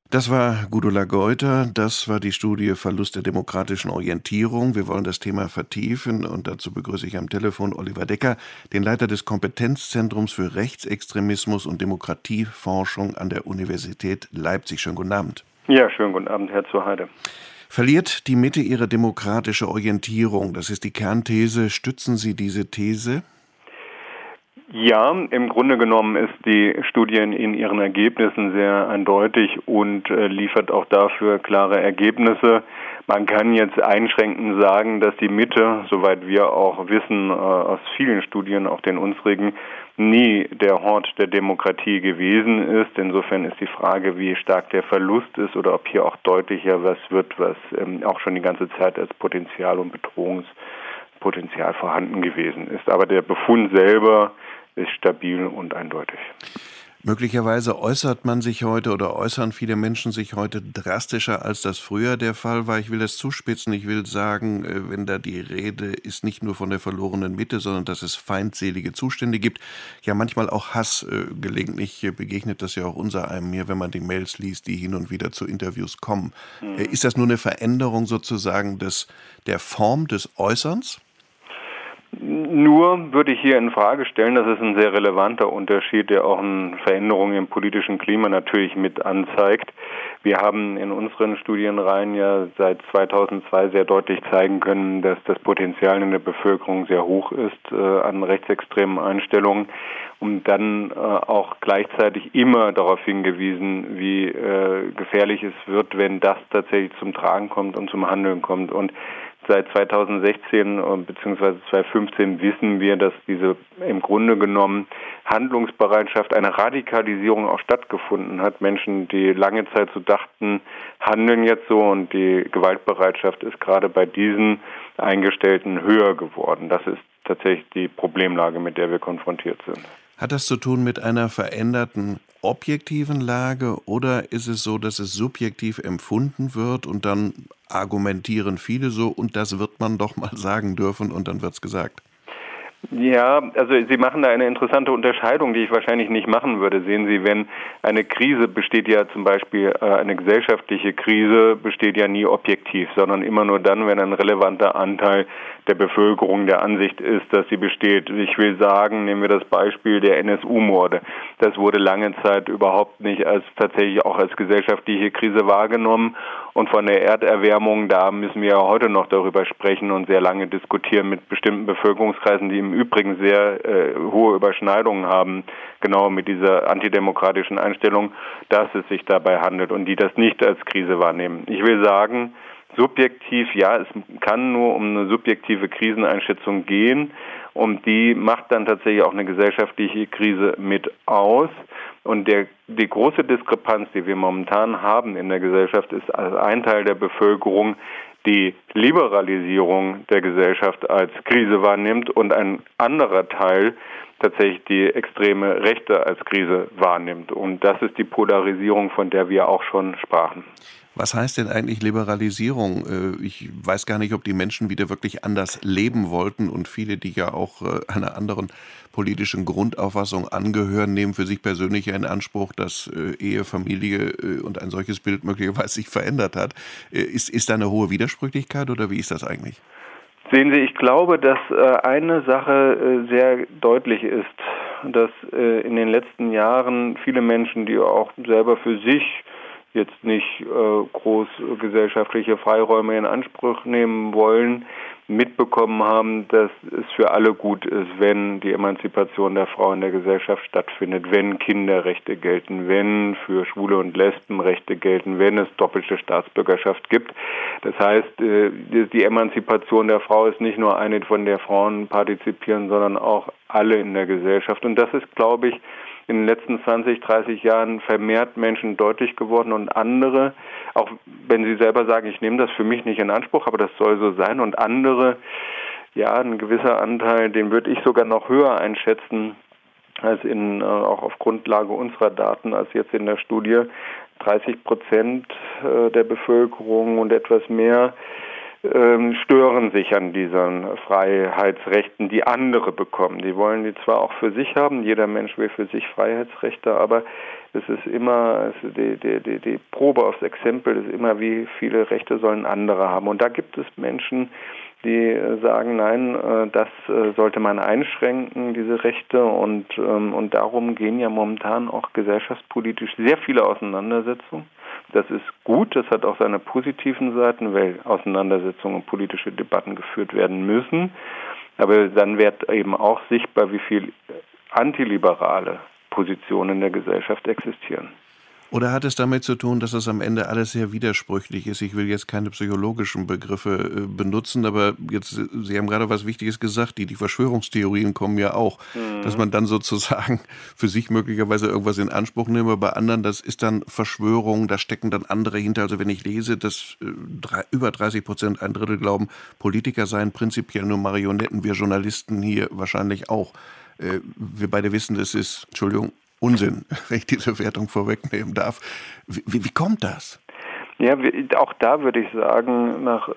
Das war Gudula Geuter, das war die Studie Verlust der demokratischen Orientierung. Wir wollen das Thema vertiefen und dazu begrüße ich am Telefon Oliver Decker, den Leiter des Kompetenzzentrums für Rechtsextremismus und Demokratieforschung an der Universität Leipzig. Schönen guten Abend. Ja, schönen guten Abend, Herr Zuheide. Verliert die Mitte ihre demokratische Orientierung? Das ist die Kernthese. Stützen Sie diese These? Ja, im Grunde genommen ist die Studie in ihren Ergebnissen sehr eindeutig und liefert auch dafür klare Ergebnisse. Man kann jetzt einschränkend sagen, dass die Mitte, soweit wir auch wissen, aus vielen Studien, auch den unsrigen, nie der Hort der Demokratie gewesen ist. Insofern ist die Frage, wie stark der Verlust ist oder ob hier auch deutlicher was wird, was auch schon die ganze Zeit als Potenzial und Bedrohungspotenzial vorhanden gewesen ist. Aber der Befund selber ist stabil und eindeutig. Möglicherweise äußert man sich heute oder äußern viele Menschen sich heute drastischer, als das früher der Fall war. Ich will das zuspitzen. Ich will sagen, wenn da die Rede ist nicht nur von der verlorenen Mitte, sondern dass es feindselige Zustände gibt. Ja, manchmal auch Hass. Gelegentlich begegnet das ja auch unser einem hier, wenn man die Mails liest, die hin und wieder zu Interviews kommen. Ist das nur eine Veränderung sozusagen der Form des Äußerns? Nur würde ich hier in Frage stellen, das ist ein sehr relevanter Unterschied, der auch eine Veränderung im politischen Klima natürlich mit anzeigt. Wir haben in unseren Studienreihen ja seit 2002 sehr deutlich zeigen können, dass das Potenzial in der Bevölkerung sehr hoch ist an rechtsextremen Einstellungen und dann auch gleichzeitig immer darauf hingewiesen, wie gefährlich es wird, wenn das tatsächlich zum Tragen kommt und zum Handeln kommt. Und seit 2016 bzw. 2015 wissen wir, dass diese im Grunde genommen Handlungsbereitschaft, eine Radikalisierung auch stattgefunden hat. Menschen, die lange Zeit so dachten, handeln jetzt so und die Gewaltbereitschaft ist gerade bei diesen Eingestellten höher geworden. Das ist tatsächlich die Problemlage, mit der wir konfrontiert sind. Hat das zu tun mit einer veränderten objektiven Lage oder ist es so, dass es subjektiv empfunden wird und dann argumentieren viele so und das wird man doch mal sagen dürfen und dann wird's gesagt? Ja, also Sie machen da eine interessante Unterscheidung, die ich wahrscheinlich nicht machen würde. Sehen Sie, wenn eine Krise besteht ja zum Beispiel, eine gesellschaftliche Krise besteht ja nie objektiv, sondern immer nur dann, wenn ein relevanter Anteil der Bevölkerung der Ansicht ist, dass sie besteht. Ich will sagen, nehmen wir das Beispiel der NSU-Morde. Das wurde lange Zeit überhaupt nicht als tatsächlich auch als gesellschaftliche Krise wahrgenommen. Und von der Erderwärmung, da müssen wir ja heute noch darüber sprechen und sehr lange diskutieren mit bestimmten Bevölkerungskreisen, die im Übrigen sehr hohe Überschneidungen haben, genau mit dieser antidemokratischen Einstellung, dass es sich dabei handelt und die das nicht als Krise wahrnehmen. Ich will sagen, subjektiv, ja, es kann nur um eine subjektive Kriseneinschätzung gehen und die macht dann tatsächlich auch eine gesellschaftliche Krise mit aus. Und die große Diskrepanz, die wir momentan haben in der Gesellschaft, ist als ein Teil der Bevölkerung die Liberalisierung der Gesellschaft als Krise wahrnimmt und ein anderer Teil tatsächlich die extreme Rechte als Krise wahrnimmt. Und das ist die Polarisierung, von der wir auch schon sprachen. Was heißt denn eigentlich Liberalisierung? Ich weiß gar nicht, ob die Menschen wieder wirklich anders leben wollten und viele, die ja auch einer anderen politischen Grundauffassung angehören, nehmen für sich persönlich in Anspruch, dass Ehe, Familie und ein solches Bild möglicherweise sich verändert hat. Ist da eine hohe Widersprüchlichkeit oder wie ist das eigentlich? Sehen Sie, ich glaube, dass eine Sache sehr deutlich ist, dass in den letzten Jahren viele Menschen, die auch selber für sich jetzt nicht groß gesellschaftliche Freiräume in Anspruch nehmen wollen, mitbekommen haben, dass es für alle gut ist, wenn die Emanzipation der Frau in der Gesellschaft stattfindet, wenn Kinderrechte gelten, wenn für Schwule und Lesben Rechte gelten, wenn es doppelte Staatsbürgerschaft gibt. Das heißt, die Emanzipation der Frau ist nicht nur eine, von der Frauen partizipieren, sondern auch alle in der Gesellschaft. Und das ist, glaube ich, in den letzten 20, 30 Jahren vermehrt Menschen deutlich geworden und andere, auch wenn sie selber sagen, ich nehme das für mich nicht in Anspruch, aber das soll so sein und andere, ja, ein gewisser Anteil, den würde ich sogar noch höher einschätzen als auch auf Grundlage unserer Daten als jetzt in der Studie, 30% der Bevölkerung und etwas mehr stören sich an diesen Freiheitsrechten, die andere bekommen. Die wollen die zwar auch für sich haben, jeder Mensch will für sich Freiheitsrechte, aber es ist immer, die Probe aufs Exempel ist immer, wie viele Rechte sollen andere haben. Und da gibt es Menschen, die sagen, nein, das sollte man einschränken, diese Rechte. Und darum gehen ja momentan auch gesellschaftspolitisch sehr viele Auseinandersetzungen. Das ist gut, das hat auch seine positiven Seiten, weil Auseinandersetzungen und politische Debatten geführt werden müssen. Aber dann wird eben auch sichtbar, wie viel antiliberale Positionen in der Gesellschaft existieren. Oder hat es damit zu tun, dass es am Ende alles sehr widersprüchlich ist? Ich will jetzt keine psychologischen Begriffe benutzen, aber jetzt, Sie haben gerade was Wichtiges gesagt, die Verschwörungstheorien kommen ja auch, dass man dann sozusagen für sich möglicherweise irgendwas in Anspruch nimmt, aber bei anderen, das ist dann Verschwörung, da stecken dann andere hinter. Also wenn ich lese, dass über 30%, ein Drittel glauben, Politiker seien prinzipiell nur Marionetten, wir Journalisten hier wahrscheinlich auch. Wir beide wissen, das ist, Entschuldigung, Unsinn, wenn ich diese Wertung vorwegnehmen darf. Wie kommt das? Ja, auch da würde ich sagen, nach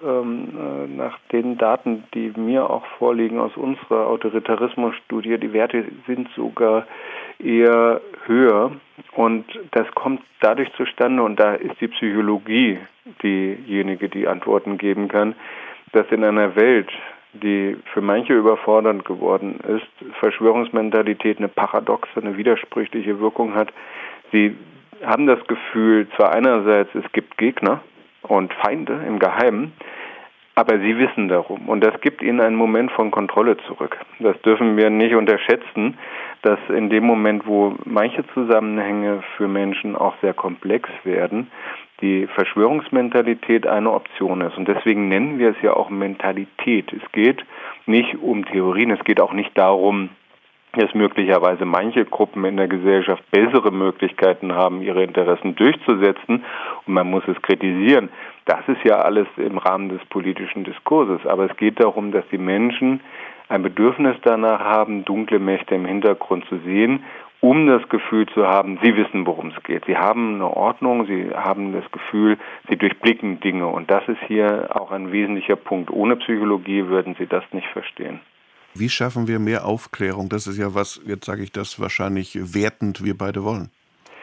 den Daten, die mir auch vorliegen aus unserer Autoritarismusstudie, die Werte sind sogar eher höher. Und das kommt dadurch zustande, und da ist die Psychologie diejenige, die Antworten geben kann, dass in einer Welt, die für manche überfordernd geworden ist, Verschwörungsmentalität eine paradoxe, eine widersprüchliche Wirkung hat. Sie haben das Gefühl, zwar einerseits, es gibt Gegner und Feinde im Geheimen, aber sie wissen darum. Und das gibt ihnen einen Moment von Kontrolle zurück. Das dürfen wir nicht unterschätzen, dass in dem Moment, wo manche Zusammenhänge für Menschen auch sehr komplex werden, die Verschwörungsmentalität eine Option ist. Und deswegen nennen wir es ja auch Mentalität. Es geht nicht um Theorien, es geht auch nicht darum, dass möglicherweise manche Gruppen in der Gesellschaft bessere Möglichkeiten haben, ihre Interessen durchzusetzen und man muss es kritisieren. Das ist ja alles im Rahmen des politischen Diskurses. Aber es geht darum, dass die Menschen ein Bedürfnis danach haben, dunkle Mächte im Hintergrund zu sehen, um das Gefühl zu haben, sie wissen, worum es geht. Sie haben eine Ordnung, sie haben das Gefühl, sie durchblicken Dinge. Und das ist hier auch ein wesentlicher Punkt. Ohne Psychologie würden sie das nicht verstehen. Wie schaffen wir mehr Aufklärung? Das ist ja was, jetzt sage ich das wahrscheinlich wertend, wir beide wollen.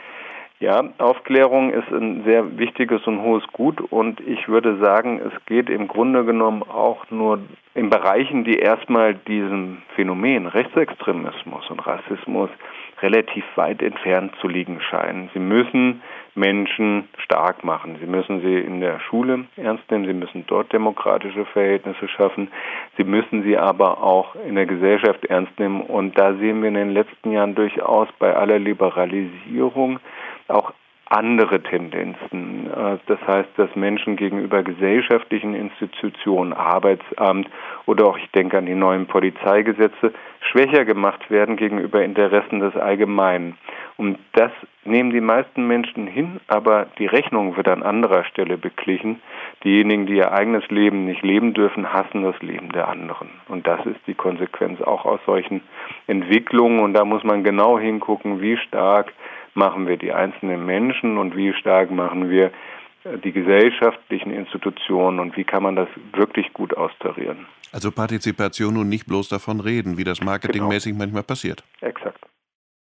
Ja, Aufklärung ist ein sehr wichtiges und hohes Gut und ich würde sagen, es geht im Grunde genommen auch nur in Bereichen, die erstmal diesem Phänomen Rechtsextremismus und Rassismus relativ weit entfernt zu liegen scheinen. Sie müssen Menschen stark machen. Sie müssen sie in der Schule ernst nehmen. Sie müssen dort demokratische Verhältnisse schaffen. Sie müssen sie aber auch in der Gesellschaft ernst nehmen. Und da sehen wir in den letzten Jahren durchaus bei aller Liberalisierung auch andere Tendenzen. Das heißt, dass Menschen gegenüber gesellschaftlichen Institutionen, Arbeitsamt oder auch, ich denke an die neuen Polizeigesetze, schwächer gemacht werden gegenüber Interessen des Allgemeinen. Und das nehmen die meisten Menschen hin, aber die Rechnung wird an anderer Stelle beglichen. Diejenigen, die ihr eigenes Leben nicht leben dürfen, hassen das Leben der anderen. Und das ist die Konsequenz auch aus solchen Entwicklungen. Und da muss man genau hingucken, wie stark machen wir die einzelnen Menschen und wie stark machen wir die gesellschaftlichen Institutionen und wie kann man das wirklich gut austarieren. Also Partizipation und nicht bloß davon reden, wie das marketingmäßig manchmal passiert. Exakt.